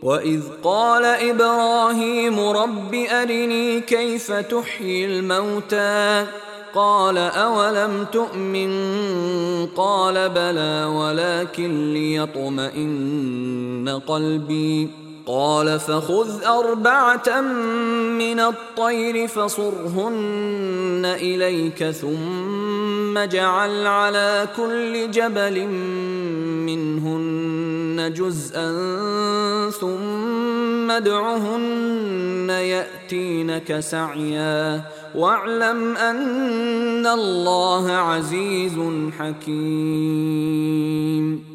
وإذ قال إبراهيم رب أرني كيف تحيي الموتى قال أولم تؤمن قال بلى ولكن ليطمئن قلبي قال فخذ 4 من الطير فصرهن إليك ثم اجعل على كل جبل منهن جزءا ثم ادعهن يأتينك سعيا واعلم أن الله عزيز حكيم.